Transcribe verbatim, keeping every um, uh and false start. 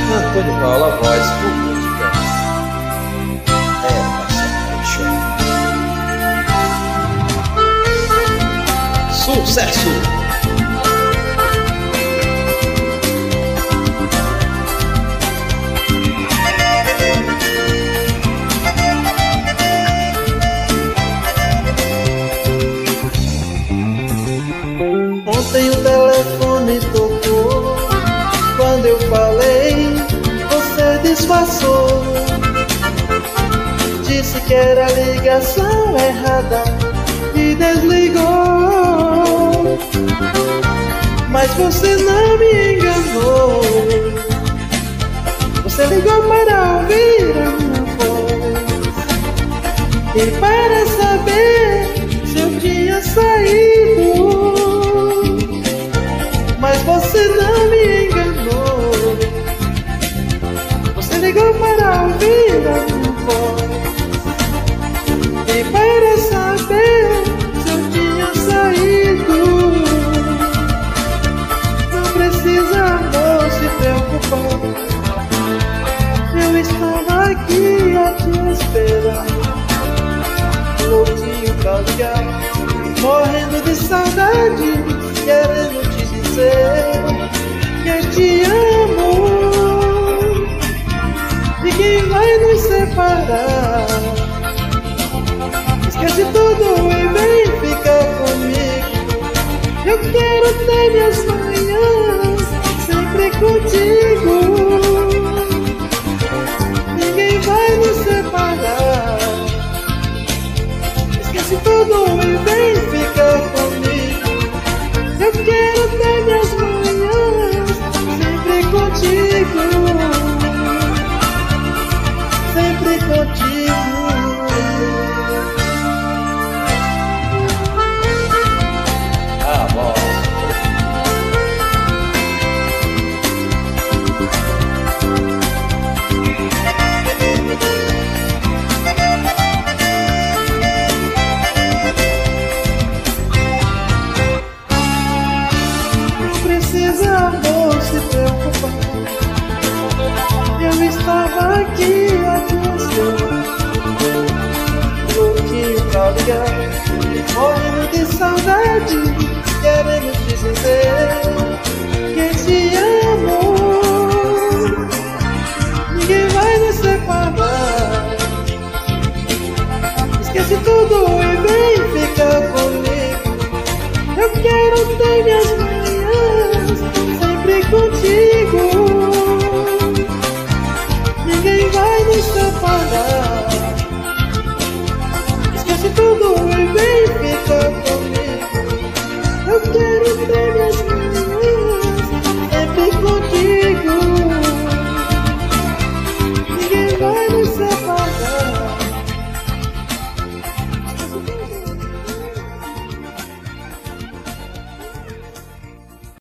Antônio Paula, voz por música. É nossa paixão. Sucesso! Ontem o telefone tocou. Quando eu falei, você disfarçou. Disse que era ligação errada e desligou. Mas você não me enganou. Você ligou para ouvir a minha voz e para saber se eu tinha saído. Mas você não me enganou. Você ligou para ouvir a minha voz e para saber se eu tinha saído. Não precisa, amor, se preocupar. Eu estava aqui a te esperar, louquinho pra ligar, morrendo de saudade, querendo te dizer que eu te amo. Ninguém vai nos separar. Esquece tudo e vem ficar comigo. Eu quero ter minhas manhãs sempre contigo. Ninguém vai nos separar. Esquece tudo e vem ficar comigo. Eu quero ter minhas manhãs sempre contigo. Sempre contigo.